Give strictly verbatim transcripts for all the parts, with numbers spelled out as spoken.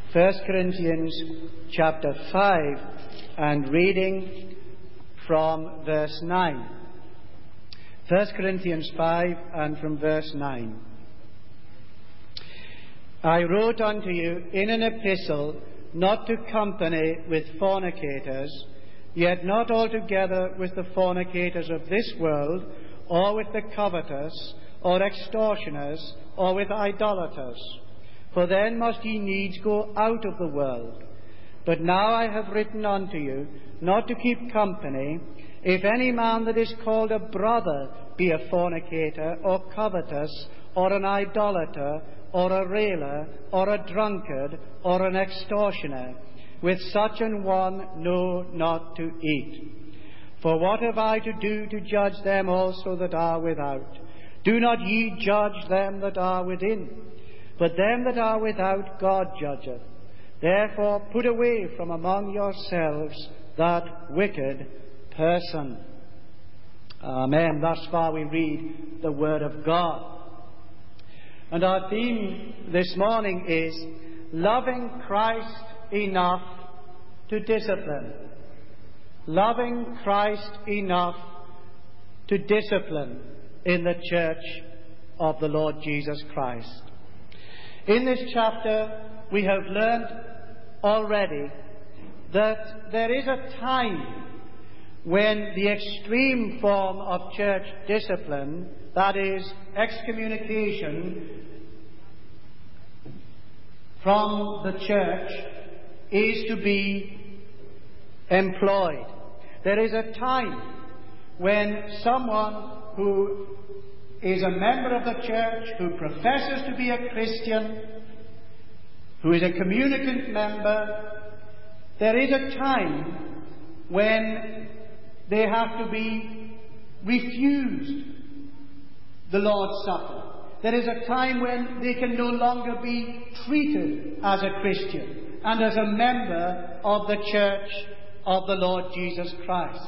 First Corinthians chapter five and reading from verse nine. First Corinthians five and from verse nine. I wrote unto you in an epistle not to company with fornicators, yet not altogether with the fornicators of this world, or with the covetous, or extortioners, or with idolaters. For then must ye needs go out of the world. But now I have written unto you not to keep company, if any man that is called a brother be a fornicator, or covetous, or an idolater, or a railer, or a drunkard, or an extortioner. With such an one no not to eat. For what have I to do to judge them also that are without? Do not ye judge them that are within, but them that are without God judgeth. Therefore put away from among yourselves that wicked person. Amen. Thus far we read the Word of God. And our theme this morning is loving Christ enough to discipline. Loving Christ enough to discipline in the church of the Lord Jesus Christ. In this chapter we have learned already that there is a time when the extreme form of church discipline, that is, excommunication from the church, is to be employed. There is a time when someone who is a member of the church, who professes to be a Christian, who is a communicant member, there is a time when they have to be refused the Lord's Supper. There is a time when they can no longer be treated as a Christian and as a member of the church of the Lord Jesus Christ.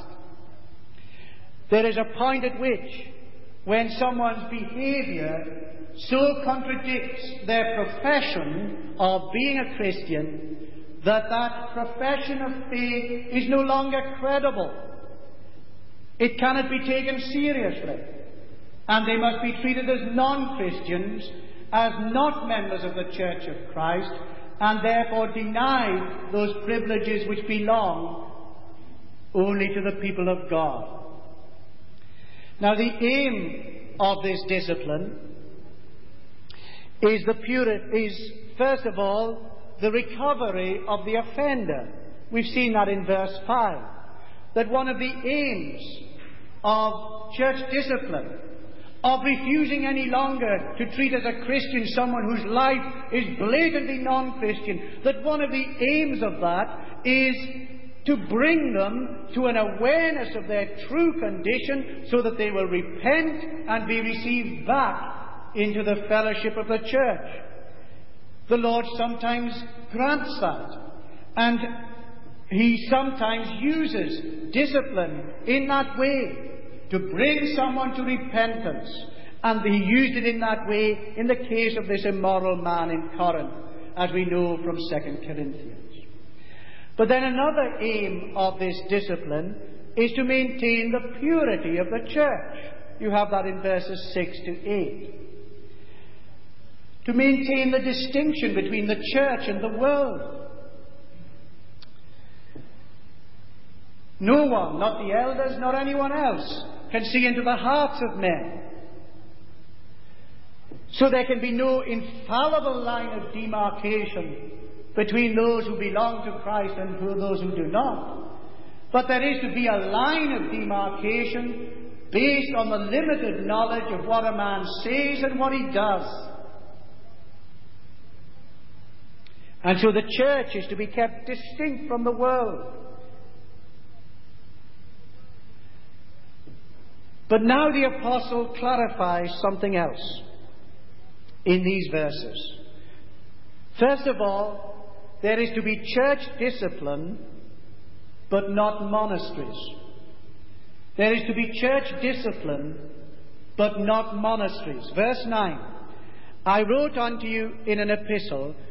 There is a point at which, when someone's behavior so contradicts their profession of being a Christian, that that profession of faith is no longer credible. It cannot be taken seriously. And they must be treated as non-Christians, as not members of the Church of Christ, and therefore denied those privileges which belong only to the people of God. Now, the aim of this discipline is the puri- is first of all the recovery of the offender. We've seen that in verse five. That one of the aims of church discipline, of refusing any longer to treat as a Christian someone whose life is blatantly non-Christian, that one of the aims of that is to bring them to an awareness of their true condition so that they will repent and be received back into the fellowship of the church. The Lord sometimes grants that, and He sometimes uses discipline in that way to bring someone to repentance. And He used it in that way in the case of this immoral man in Corinth, as we know from Second Corinthians. But then another aim of this discipline is to maintain the purity of the church. You have that in verses six to eight. To maintain the distinction between the church and the world. No one, not the elders, nor anyone else, can see into the hearts of men. So there can be no infallible line of demarcation between those who belong to Christ and those who do not. But there is to be a line of demarcation based on the limited knowledge of what a man says and what he does. And so the church is to be kept distinct from the world. But now the apostle clarifies something else in these verses. First of all, there is to be church discipline, but not monasteries. There is to be church discipline, but not monasteries. Verse nine, I wrote unto you in an epistle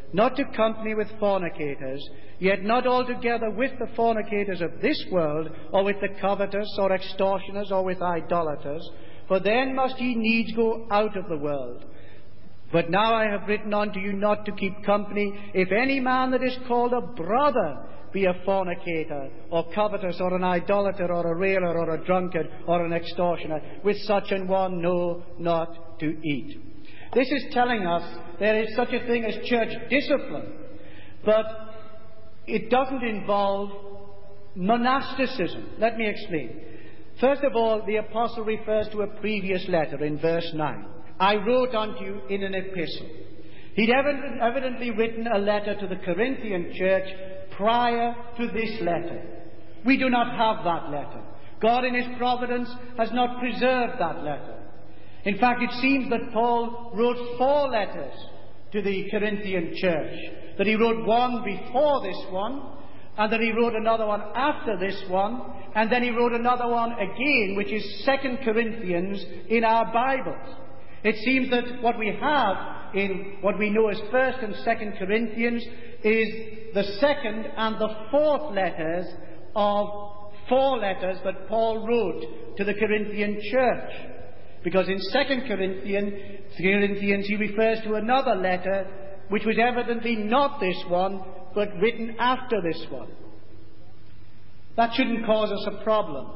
not to company with fornicators, yet not altogether with the fornicators of this world, or with the covetous, or extortioners, or with idolaters, for then must ye needs go out of the world. But now I have written unto you not to keep company, if any man that is called a brother be a fornicator, or covetous, or an idolater, or a railer, or a drunkard, or an extortioner. With such an one know not to eat. This is telling us there is such a thing as church discipline, but it doesn't involve monasticism. Let me explain. First of all, the apostle refers to a previous letter in verse nine. I wrote unto you in an epistle. He'd evidently written a letter to the Corinthian church prior to this letter. We do not have that letter. God in His providence has not preserved that letter. In fact, it seems that Paul wrote four letters to the Corinthian church. That he wrote one before this one, and that he wrote another one after this one, and then he wrote another one again, which is Second Corinthians in our Bibles. It seems that what we have in what we know as First and Second Corinthians is the second and the fourth letters of four letters that Paul wrote to the Corinthian church. Because in Second Corinthians, Corinthians he refers to another letter which was evidently not this one, but written after this one. That shouldn't cause us a problem.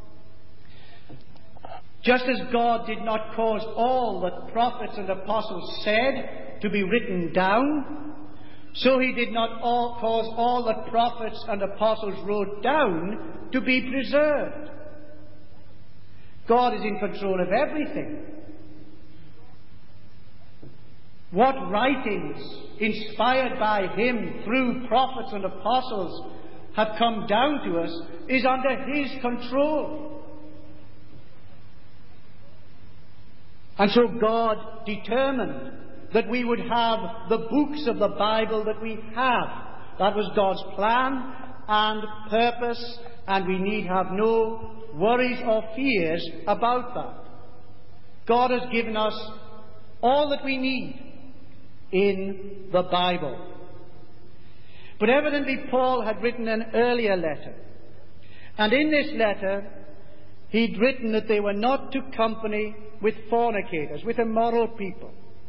Just as God did not cause all that prophets and apostles said to be written down, so He did not all cause all that prophets and apostles wrote down to be preserved. God is in control of everything. What writings inspired by Him through prophets and apostles have come down to us is under His control. And so God determined that we would have the books of the Bible that we have. That was God's plan and purpose, and we need have no worries or fears about that. God has given us all that we need in the Bible. But evidently Paul had written an earlier letter. And in this letter, he'd written that they were not to company with fornicators, with immoral people.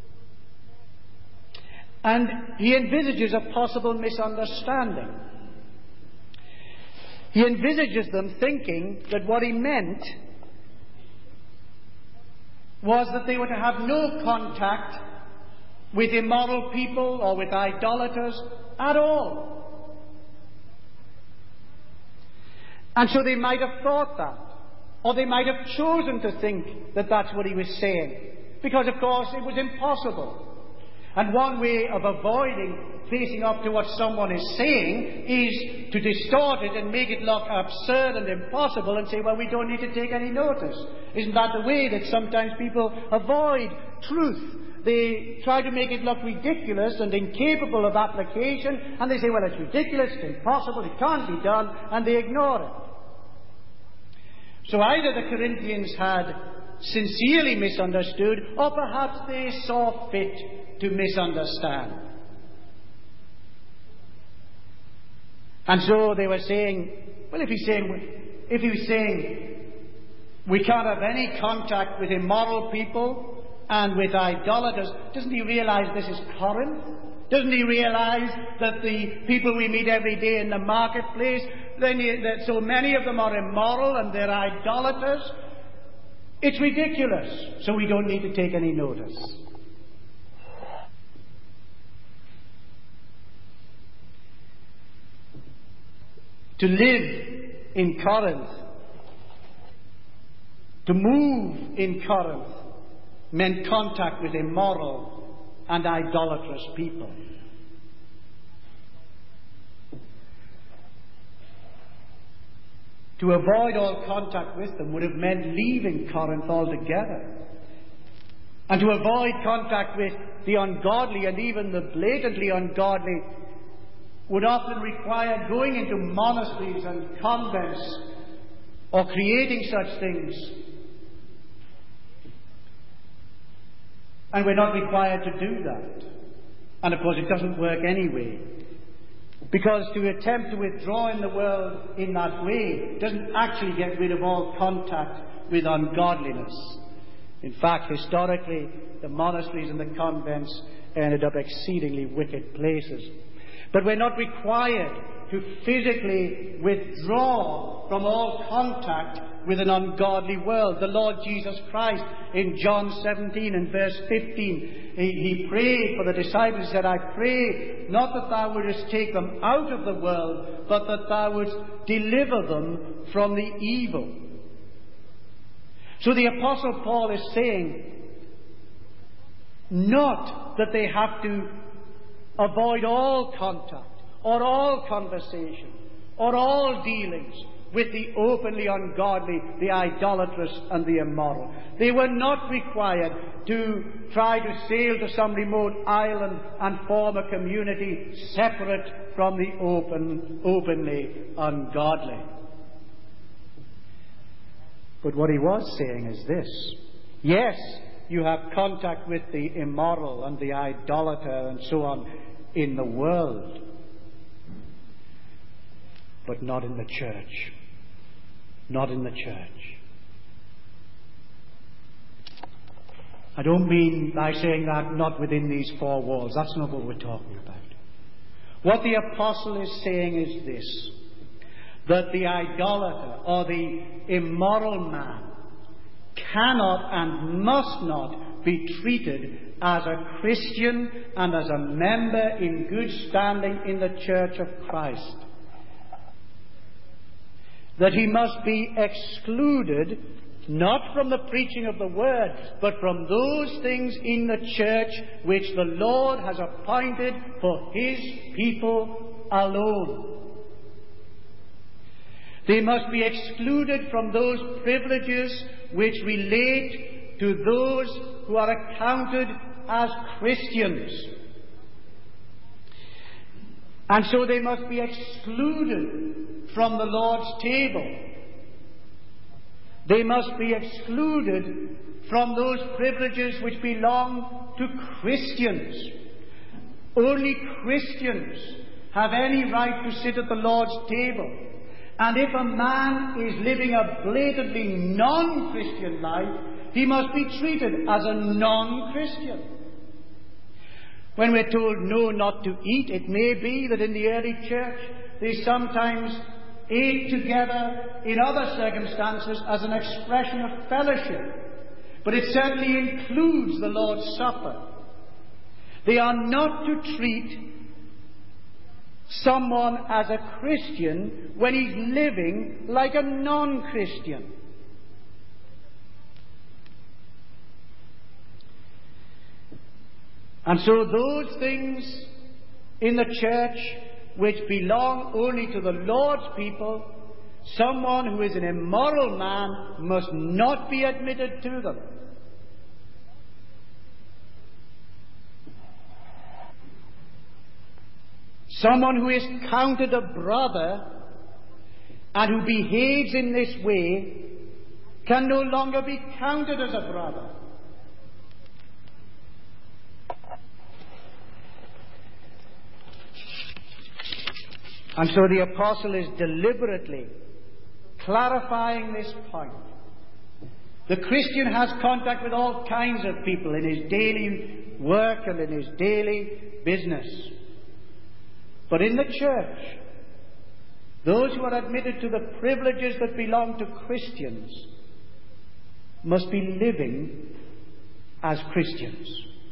And he envisages a possible misunderstanding. He envisages them thinking that what he meant was that they were to have no contact with immoral people or with idolaters at all. And so they might have thought that, or they might have chosen to think that that's what he was saying, because of course it was impossible. And one way of avoiding facing up to what someone is saying is to distort it and make it look absurd and impossible and say, well, we don't need to take any notice. Isn't that the way that sometimes people avoid truth? They try to make it look ridiculous and incapable of application, and they say, well, it's ridiculous, it's impossible, it can't be done, and they ignore it. So either the Corinthians had sincerely misunderstood, or perhaps they saw fit to misunderstand. And so they were saying, well, if he's saying, if he was saying we can't have any contact with immoral people and with idolaters, doesn't he realize this is Corinth? Doesn't he realize that the people we meet every day in the marketplace, then he, that so many of them are immoral and they're idolaters? It's ridiculous, so we don't need to take any notice. To live in Corinth, to move in Corinth, meant contact with immoral and idolatrous people. To avoid all contact with them would have meant leaving Corinth altogether. And to avoid contact with the ungodly and even the blatantly ungodly would often require going into monasteries and convents or creating such things. And we're not required to do that. And of course it doesn't work anyway. Because to attempt to withdraw in the world in that way doesn't actually get rid of all contact with ungodliness. In fact, historically, the monasteries and the convents ended up exceedingly wicked places. But we're not required to physically withdraw from all contact with an ungodly world. The Lord Jesus Christ, in John seventeen and verse fifteen, he, he prayed for the disciples. He said, I pray not that thou wouldest take them out of the world, but that thou wouldst deliver them from the evil. So the Apostle Paul is saying, not that they have to avoid all contact, or all conversation, or all dealings with the openly ungodly, the idolatrous, and the immoral. They were not required to try to sail to some remote island and form a community separate from the open, openly ungodly. But what he was saying is this: yes, you have contact with the immoral and the idolater and so on in the world, but not in the church. Not in the church. I don't mean by saying that not within these four walls. That's not what we're talking about. What the apostle is saying is this: that the idolater or the immoral man cannot and must not be treated as a Christian and as a member in good standing in the church of Christ. That he must be excluded, not from the preaching of the word, but from those things in the church which the Lord has appointed for his people alone. They must be excluded from those privileges which relate to those who are accounted as Christians. And so they must be excluded from the Lord's table. They must be excluded from those privileges which belong to Christians. Only Christians have any right to sit at the Lord's table. And if a man is living a blatantly non-Christian life, he must be treated as a non-Christian. When we're told no, not to eat, it may be that in the early church they sometimes ate together in other circumstances as an expression of fellowship. But it certainly includes the Lord's Supper. They are not to treat someone as a Christian when he's living like a non-Christian. And so those things in the church which belong only to the Lord's people, someone who is an immoral man must not be admitted to them. Someone who is counted a brother and who behaves in this way can no longer be counted as a brother. And so the apostle is deliberately clarifying this point. The Christian has contact with all kinds of people in his daily work and in his daily business. But in the church, those who are admitted to the privileges that belong to Christians must be living as Christians.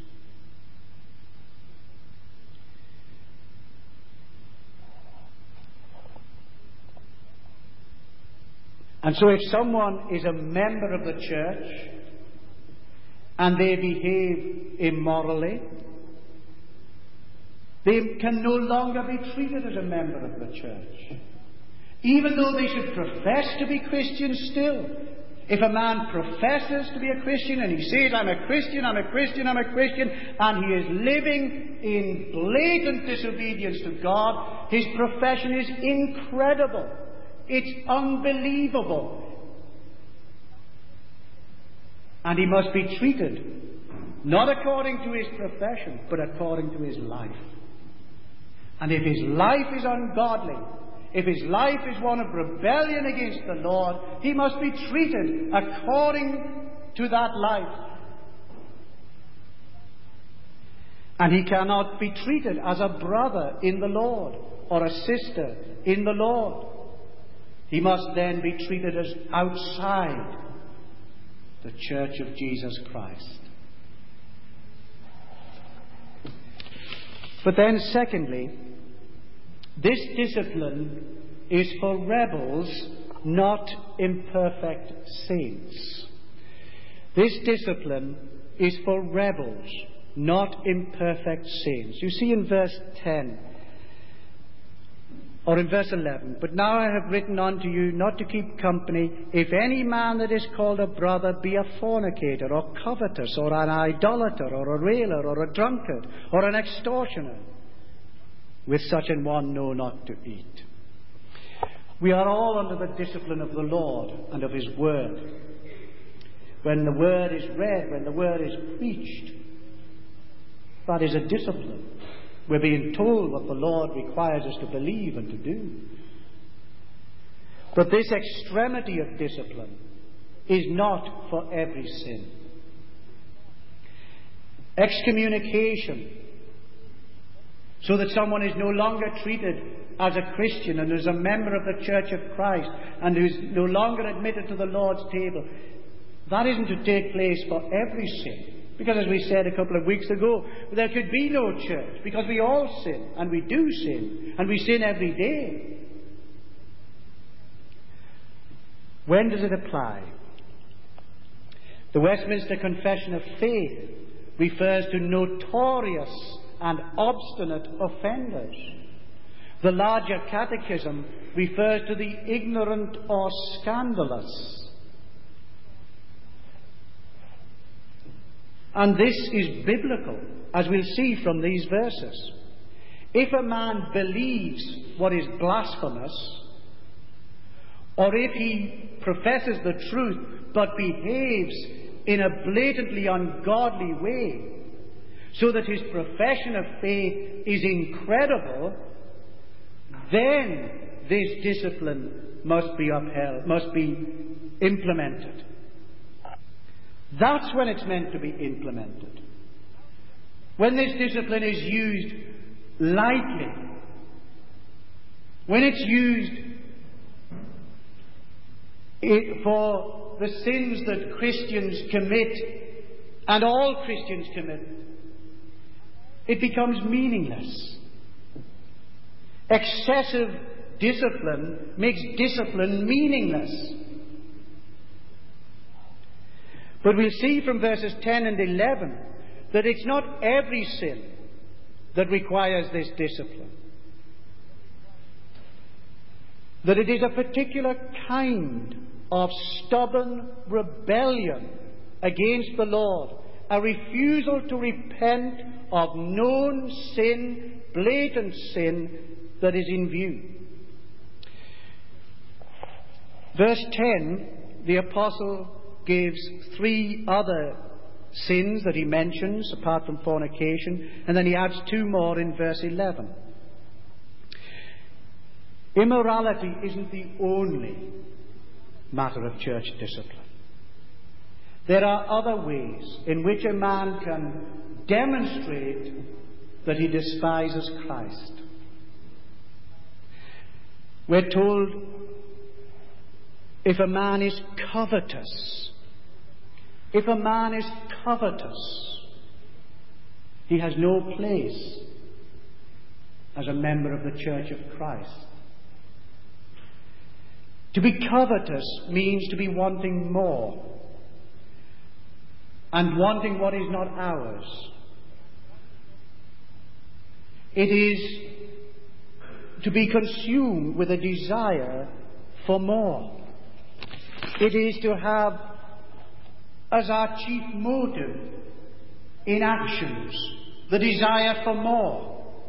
And so if someone is a member of the church and they behave immorally, they can no longer be treated as a member of the church. Even though they should profess to be Christians still. If a man professes to be a Christian and he says, I'm a Christian, I'm a Christian, I'm a Christian, and he is living in blatant disobedience to God, his profession is incredible. It's unbelievable. And he must be treated Not according to his profession, but according to his life. And if his life is ungodly, if his life is one of rebellion against the Lord, he must be treated according to that life. And he cannot be treated as a brother in the Lord or a sister in the Lord. He must then be treated as outside the church of Jesus Christ. But then, secondly, this discipline is for rebels, not imperfect saints. This discipline is for rebels, not imperfect saints. You see in verse ten, or in verse eleven, but now I have written unto you not to keep company, if any man that is called a brother be a fornicator, or covetous, or an idolater, or a railer, or a drunkard, or an extortioner. With such an one know not to eat. We are all under the discipline of the Lord and of his word. When the word is read, when the word is preached, that is a discipline. We're being told what the Lord requires us to believe and to do. But this extremity of discipline is not for every sin. Excommunication, so that someone is no longer treated as a Christian and as a member of the Church of Christ and who's no longer admitted to the Lord's table, that isn't to take place for every sin. Because as we said a couple of weeks ago, there could be no church, because we all sin, and we do sin, and we sin every day. When does it apply? The Westminster Confession of Faith refers to notorious and obstinate offenders. The larger catechism refers to the ignorant or scandalous. And this is biblical, as we'll see from these verses. If a man believes what is blasphemous, or if he professes the truth but behaves in a blatantly ungodly way, so that his profession of faith is incredible, then this discipline must be upheld, must be implemented. That's when it's meant to be implemented. When this discipline is used lightly, when it's used it, for the sins that Christians commit, and all Christians commit, it becomes meaningless. Excessive discipline makes discipline meaningless. But we'll see from verses ten and eleven that it's not every sin that requires this discipline. That it is a particular kind of stubborn rebellion against the Lord, a refusal to repent of known sin, blatant sin that is in view. Verse ten, the apostle gives three other sins that he mentions apart from fornication, and then he adds two more in verse eleven. Immorality isn't the only matter of church discipline. There are other ways in which a man can demonstrate that he despises Christ. We're told if a man is covetous, if a man is covetous, he has no place as a member of the Church of Christ. To be covetous means to be wanting more, and wanting what is not ours. It is to be consumed with a desire for more. It is to have as our chief motive in actions the desire for more.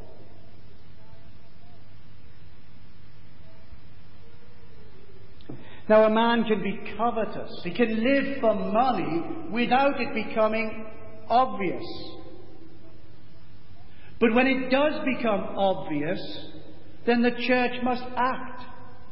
Now, a man can be covetous. He can live for money without it becoming obvious. But when it does become obvious, then the church must act.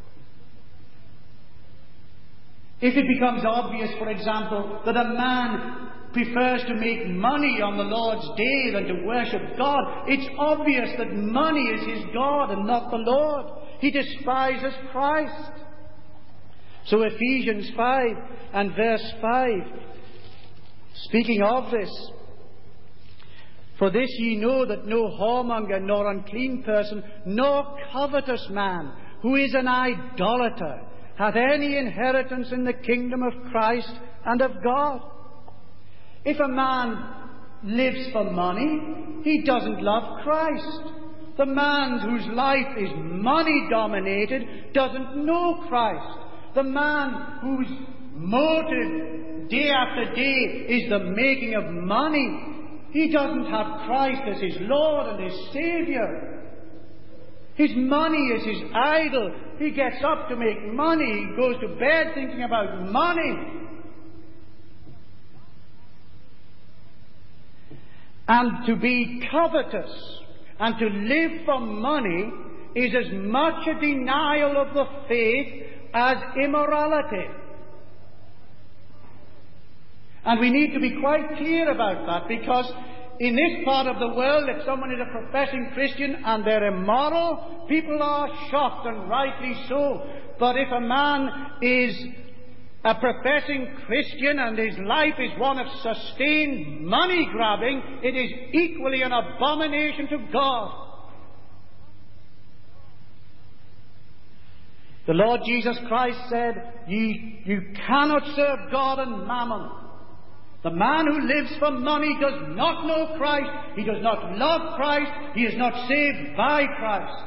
If it becomes obvious, for example, that a man prefers to make money on the Lord's day than to worship God, it's obvious that money is his God and not the Lord. He despises Christ. So Ephesians five and verse five, speaking of this, for this ye know that no whoremonger, nor unclean person, nor covetous man, who is an idolater, hath any inheritance in the kingdom of Christ and of God. If a man lives for money, he doesn't love Christ. The man whose life is money-dominated doesn't know Christ. The man whose motive day after day is the making of money, he doesn't have Christ as his Lord and his Saviour. His money is his idol. He gets up to make money. He goes to bed thinking about money. And to be covetous and to live for money is as much a denial of the faith as immorality. And we need to be quite clear about that, because in this part of the world, if someone is a professing Christian and they're immoral, people are shocked, and rightly so. But if a man is a professing Christian and his life is one of sustained money grabbing, it is equally an abomination to God. The Lord Jesus Christ said, Ye, you cannot serve God and mammon. The man who lives for money does not know Christ. He does not love Christ. He is not saved by Christ.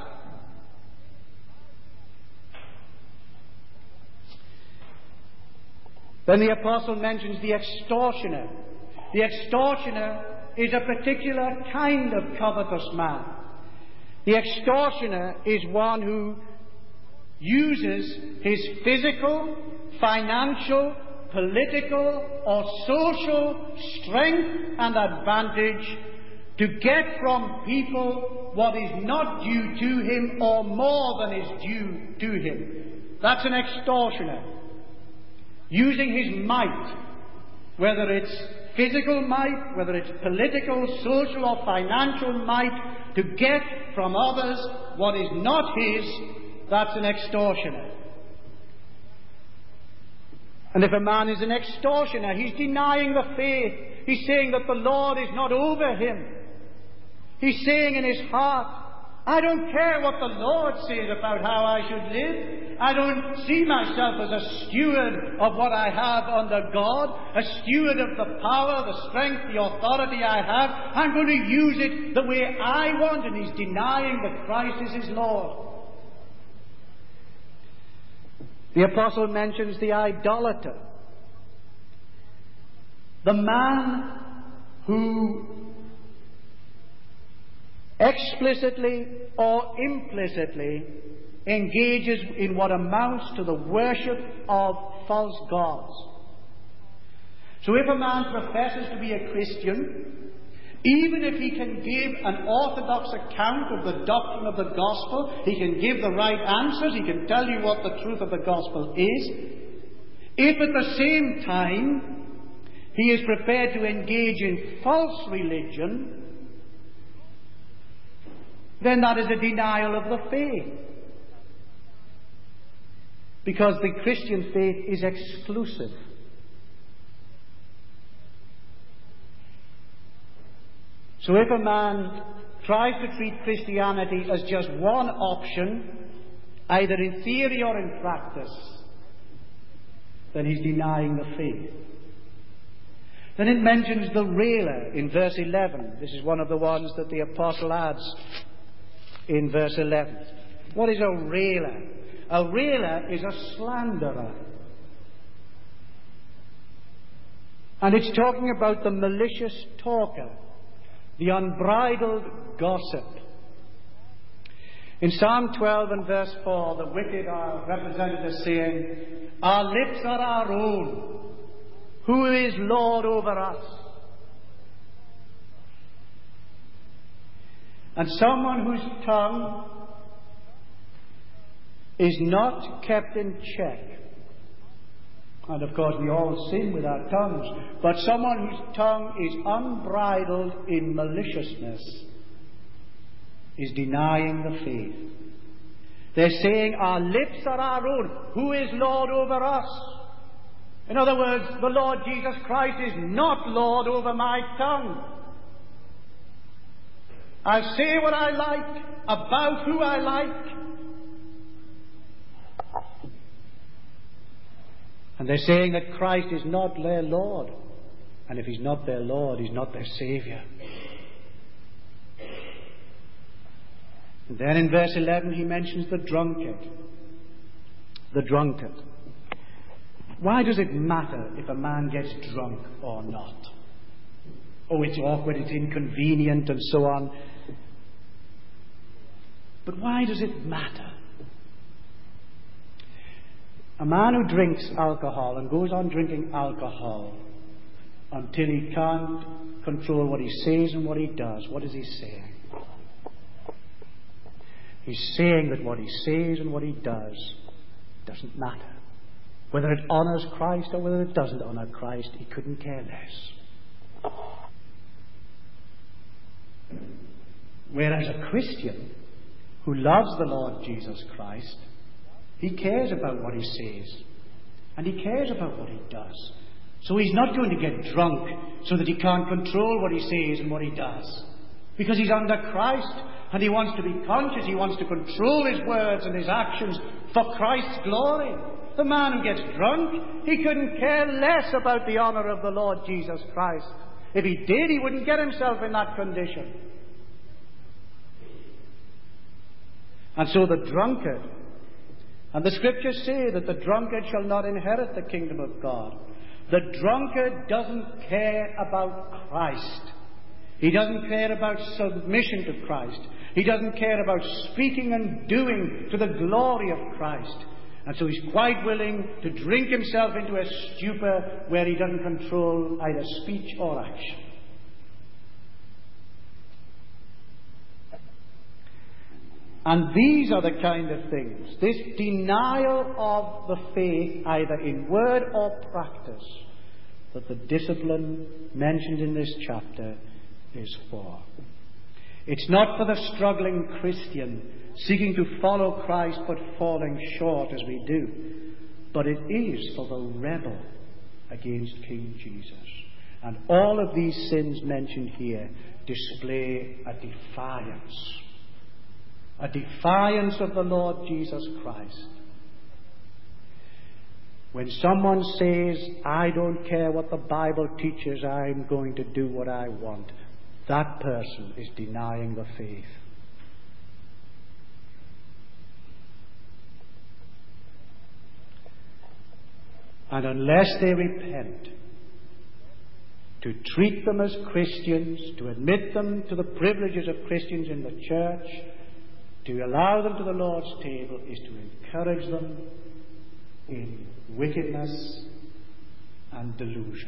Then the apostle mentions the extortioner. The extortioner is a particular kind of covetous man. The extortioner is one who uses his physical, financial, political, or social strength and advantage to get from people what is not due to him or more than is due to him. That's an extortioner. Using his might, whether it's physical might, whether it's political, social, or financial might, to get from others what is not his, that's an extortioner. And if a man is an extortioner, he's denying the faith. He's saying that the Lord is not over him. He's saying in his heart, I don't care what the Lord says about how I should live. I don't see myself as a steward of what I have under God, a steward of the power, the strength, the authority I have. I'm going to use it the way I want, and he's denying that Christ is his Lord. The apostle mentions the idolater, the man who explicitly or implicitly engages in what amounts to the worship of false gods. So if a man professes to be a Christian, even if he can give an orthodox account of the doctrine of the gospel, he can give the right answers, he can tell you what the truth of the gospel is, if at the same time he is prepared to engage in false religion, then that is a denial of the faith. Because the Christian faith is exclusive. So if a man tries to treat Christianity as just one option, either in theory or in practice, then he's denying the faith. Then it mentions the railer in verse eleven. This is one of the ones that the apostle adds in verse eleven. What is a railer? A railer is a slanderer. And it's talking about the malicious talker, the unbridled gossip. In Psalm twelve and verse four, the wicked are represented as saying, Our lips are our own. Who is Lord over us? And someone whose tongue is not kept in check. And of course we all sin with our tongues. But someone whose tongue is unbridled in maliciousness is denying the faith. They're saying our lips are our own. Who is Lord over us? In other words, the Lord Jesus Christ is not Lord over my tongue. I say what I like, about who I like. And they're saying that Christ is not their Lord. And if He's not their Lord, He's not their Saviour. And then in verse eleven he mentions the drunkard. The drunkard. Why does it matter if a man gets drunk or not? Oh, it's awkward, it's inconvenient and so on. But why does it matter? A man who drinks alcohol and goes on drinking alcohol until he can't control what he says and what he does, what is he saying? He's saying that what he says and what he does doesn't matter. Whether it honours Christ or whether it doesn't honour Christ, he couldn't care less. Whereas a Christian who loves the Lord Jesus Christ, he cares about what he says and he cares about what he does. So he's not going to get drunk so that he can't control what he says and what he does. Because he's under Christ and he wants to be conscious, he wants to control his words and his actions for Christ's glory. The man who gets drunk, he couldn't care less about the honour of the Lord Jesus Christ. If he did, he wouldn't get himself in that condition. And so the drunkard, and the scriptures say that the drunkard shall not inherit the kingdom of God. The drunkard doesn't care about Christ. He doesn't care about submission to Christ. He doesn't care about speaking and doing to the glory of Christ. And so he's quite willing to drink himself into a stupor where he doesn't control either speech or action. And these are the kind of things, this denial of the faith, either in word or practice, that the discipline mentioned in this chapter is for. It's not for the struggling Christian seeking to follow Christ but falling short as we do, but it is for the rebel against King Jesus. And all of these sins mentioned here display a defiance. A defiance of the Lord Jesus Christ. When someone says, I don't care what the Bible teaches, I'm going to do what I want, that person is denying the faith. And unless they repent, to treat them as Christians, to admit them to the privileges of Christians in the church, to allow them to the Lord's table, is to encourage them in wickedness and delusion.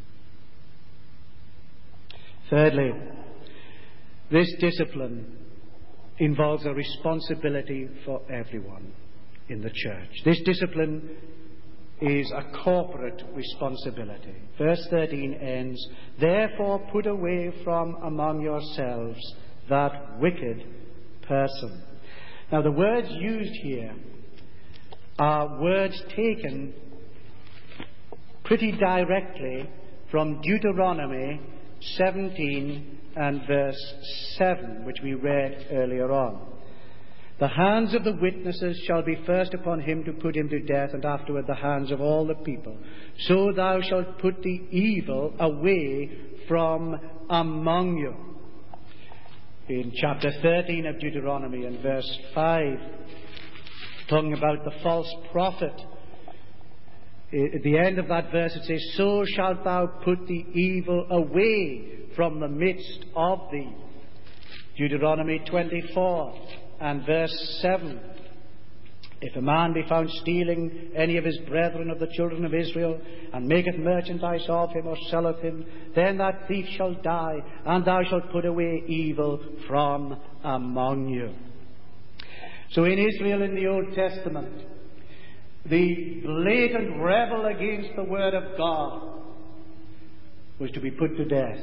Thirdly, this discipline involves a responsibility for everyone in the church. This discipline is a corporate responsibility. Verse thirteen ends, therefore put away from among yourselves that wicked person. Now the words used here are words taken pretty directly from Deuteronomy seventeen and verse seven, which we read earlier on. The hands of the witnesses shall be first upon him to put him to death, and afterward the hands of all the people. So thou shalt put the evil away from among you. In chapter thirteen of Deuteronomy and verse five, talking about the false prophet, at the end of that verse it says, so shalt thou put the evil away from the midst of thee. Deuteronomy twenty-four and verse seven. If a man be found stealing any of his brethren of the children of Israel, and maketh merchandise of him, or selleth him, then that thief shall die, and thou shalt put away evil from among you. So in Israel in the Old Testament, the blatant rebel against the Word of God was to be put to death.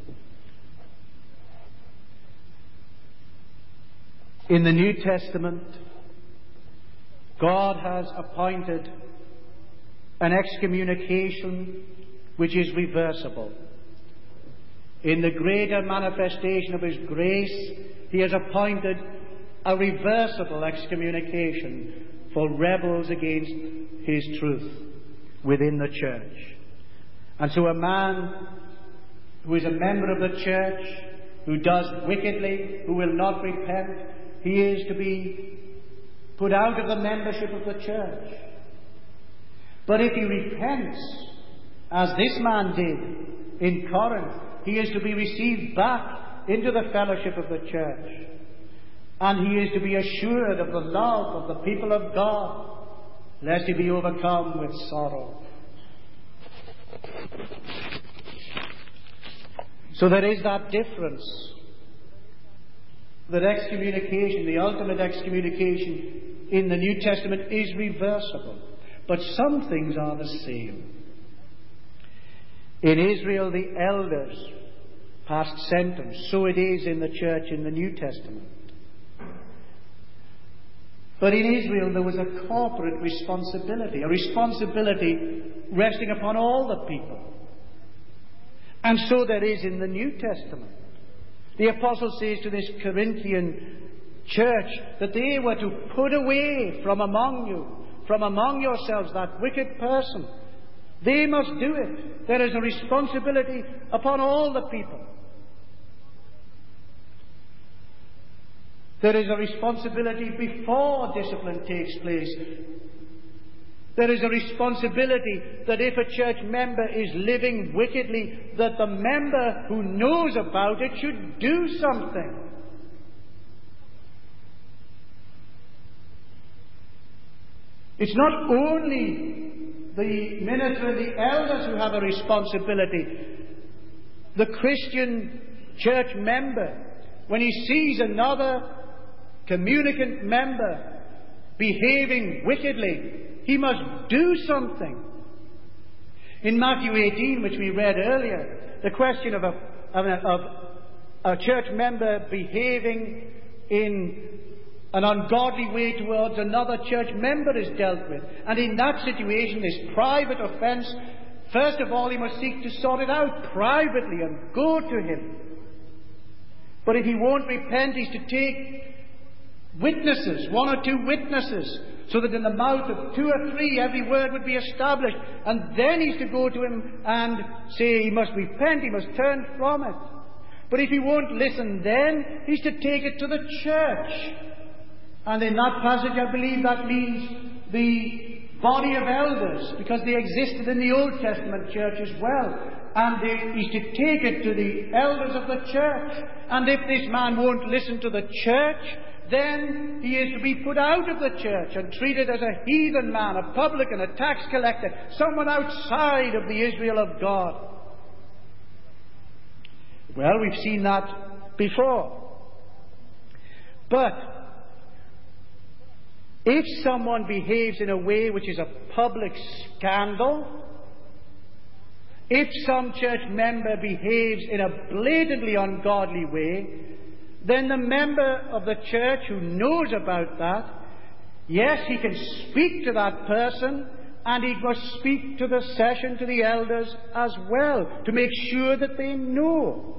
In the New Testament, God has appointed an excommunication which is reversible. In the greater manifestation of His grace, He has appointed a reversible excommunication for rebels against His truth within the church. And so a man who is a member of the church, who does wickedly, who will not repent, he is to be put out of the membership of the church. But if he repents, as this man did in Corinth, he is to be received back into the fellowship of the church. And he is to be assured of the love of the people of God, lest he be overcome with sorrow. So there is that difference. That excommunication, the ultimate excommunication in the New Testament, is reversible. But some things are the same. In Israel, the elders passed sentence. So it is in the church in the New Testament. But in Israel, there was a corporate responsibility, a responsibility resting upon all the people. And so there is in the New Testament. The apostle says to this Corinthian church that they were to put away from among you, from among yourselves, that wicked person. They must do it. There is a responsibility upon all the people. There is a responsibility before discipline takes place. There is a responsibility that if a church member is living wickedly, that the member who knows about it should do something. It's not only the minister and the elders who have a responsibility. The Christian church member, when he sees another communicant member behaving wickedly, he must do something. In Matthew eighteen, which we read earlier, the question of a, of a, of a church member behaving in an ungodly way towards another church member is dealt with. And in that situation, this private offence, first of all, he must seek to sort it out privately and go to him. But if he won't repent, he's to take witnesses, one or two witnesses, so that in the mouth of two or three every word would be established. And then he's to go to him and say he must repent, he must turn from it. But if he won't listen then, he's to take it to the church. And in that passage, I believe that means the body of elders, because they existed in the Old Testament church as well. And they, he's to take it to the elders of the church. And if this man won't listen to the church, then he is to be put out of the church and treated as a heathen man, a publican, a tax collector, someone outside of the Israel of God. Well, we've seen that before. But if someone behaves in a way which is a public scandal, if some church member behaves in a blatantly ungodly way, then the member of the church who knows about that, yes, he can speak to that person, and he must speak to the session, to the elders as well, to make sure that they know.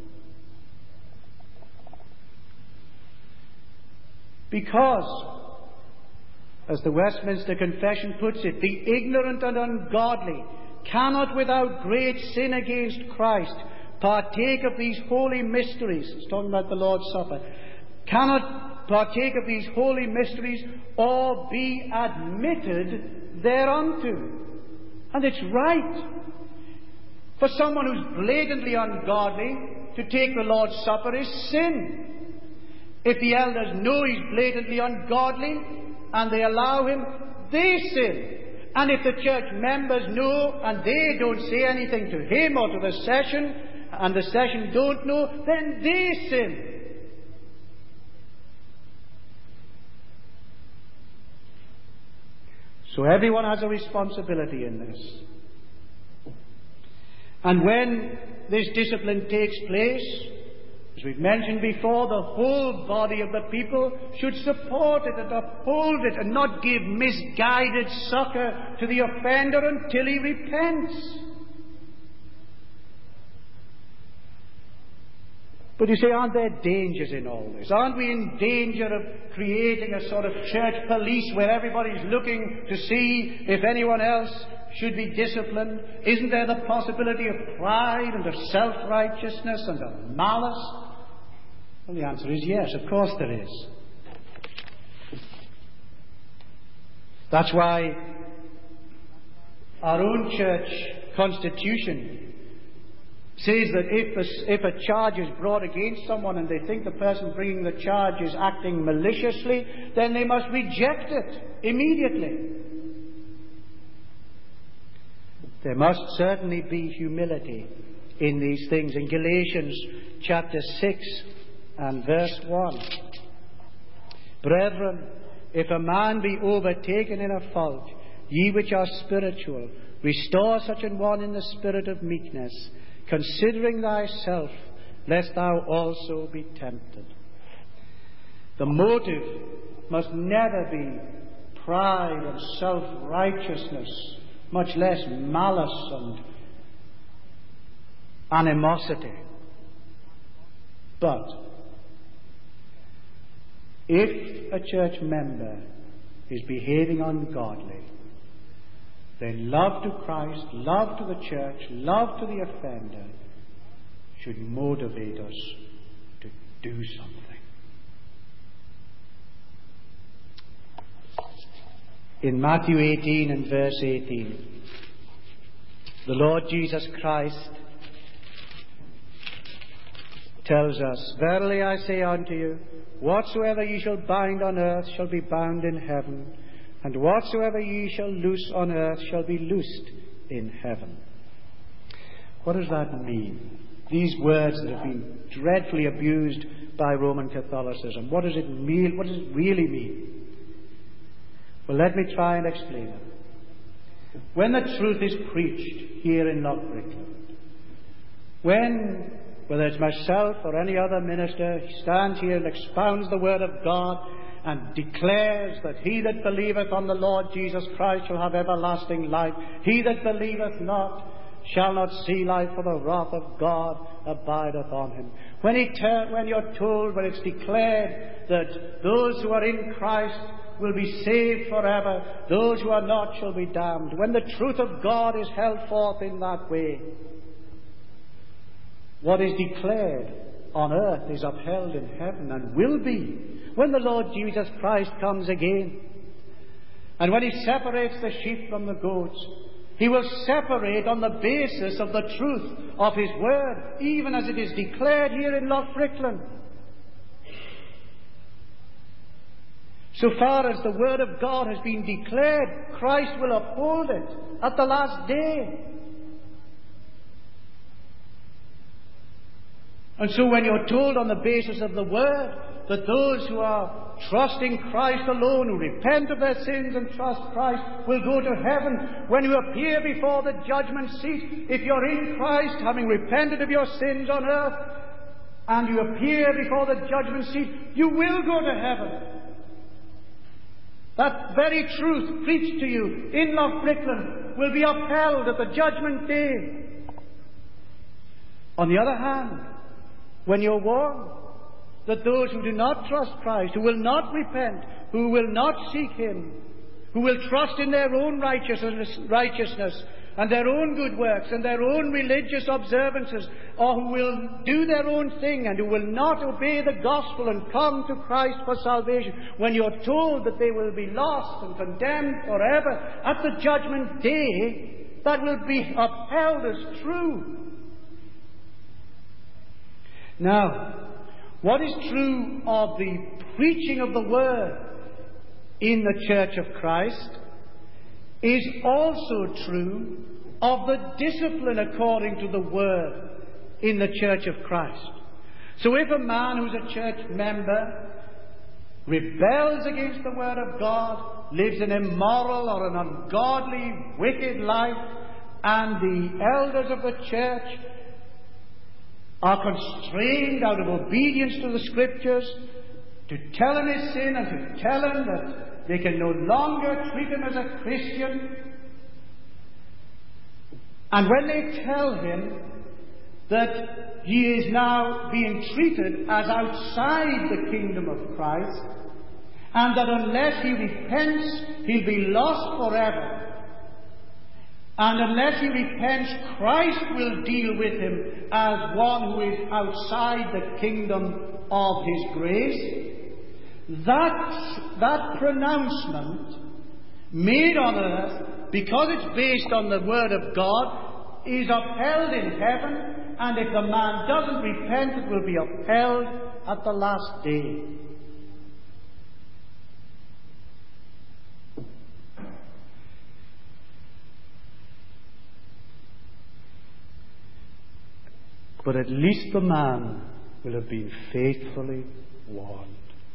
Because, as the Westminster Confession puts it, the ignorant and ungodly cannot without great sin against Christ partake of these holy mysteries. It's talking about the Lord's Supper. Cannot partake of these holy mysteries or be admitted thereunto. And it's right for someone who's blatantly ungodly to take the Lord's Supper is sin. If the elders know he's blatantly ungodly and they allow him, they sin. And if the church members know and they don't say anything to him or to the session, and the session don't know, then they sin. So everyone has a responsibility in this. And when this discipline takes place, as we've mentioned before, the whole body of the people should support it and uphold it and not give misguided succor to the offender until he repents. But you say, aren't there dangers in all this? Aren't we in danger of creating a sort of church police where everybody's looking to see if anyone else should be disciplined? Isn't there the possibility of pride and of self-righteousness and of malice? Well, the answer is yes, of course there is. That's why our own church constitution says that if a, if a charge is brought against someone and they think the person bringing the charge is acting maliciously, then they must reject it immediately. There must certainly be humility in these things. In Galatians chapter six and verse one, brethren, if a man be overtaken in a fault, ye which are spiritual, restore such an one in the spirit of meekness, considering thyself, lest thou also be tempted. The motive must never be pride and self-righteousness, much less malice and animosity. But if a church member is behaving ungodly, then love to Christ, love to the church, love to the offender should motivate us to do something. In Matthew eighteen and verse eighteen, the Lord Jesus Christ tells us, verily I say unto you, whatsoever ye shall bind on earth shall be bound in heaven, and whatsoever ye shall loose on earth shall be loosed in heaven. What does that mean? These words that have been dreadfully abused by Roman Catholicism. What does it mean? What does it really mean? Well, let me try and explain it. When the truth is preached here in Loch Brickland, when, whether it's myself or any other minister, he stands here and expounds the Word of God and declares that he that believeth on the Lord Jesus Christ shall have everlasting life. He that believeth not shall not see life, for the wrath of God abideth on him. When, he ter- when you're told, when it's declared that those who are in Christ will be saved forever, those who are not shall be damned. When the truth of God is held forth in that way, what is declared on earth is upheld in heaven and will be when the Lord Jesus Christ comes again. And when he separates the sheep from the goats, he will separate on the basis of the truth of his word, even as it is declared here in Loch Brickland. So far as the word of God has been declared, Christ will uphold it at the last day. And so when you're told on the basis of the word that those who are trusting Christ alone, who repent of their sins and trust Christ, will go to heaven, when you appear before the judgment seat, if you're in Christ, having repented of your sins on earth, and you appear before the judgment seat, you will go to heaven. That very truth preached to you in Loch Brickland will be upheld at the judgment day. On the other hand, when you're warned that those who do not trust Christ, who will not repent, who will not seek him, who will trust in their own righteousness, righteousness and their own good works and their own religious observances, or who will do their own thing and who will not obey the gospel and come to Christ for salvation, when you're told that they will be lost and condemned forever at the judgment day, that will be upheld as true. Now, what is true of the preaching of the word in the Church of Christ is also true of the discipline according to the Word in the Church of Christ. So if a man who's a church member rebels against the Word of God, lives an immoral or an ungodly, wicked life, and the elders of the church are constrained out of obedience to the Scriptures to tell him his sin and to tell him that they can no longer treat him as a Christian, and when they tell him that he is now being treated as outside the kingdom of Christ, and that unless he repents, he'll be lost forever, and unless he repents, Christ will deal with him as one who is outside the kingdom of His grace, that, that pronouncement made on earth, because it's based on the Word of God, is upheld in heaven, and if the man doesn't repent, it will be upheld at the last day. But at least the man will have been faithfully warned.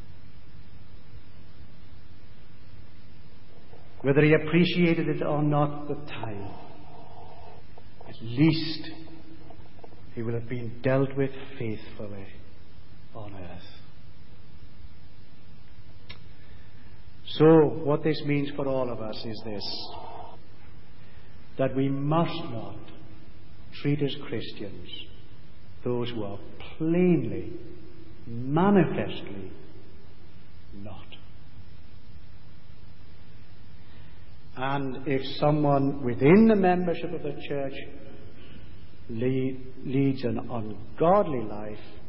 Whether he appreciated it or not at the time, at least he will have been dealt with faithfully on earth. So, what this means for all of us is this: that we must not treat as Christians those who are plainly, manifestly not. And if someone within the membership of the church lead, leads an ungodly life,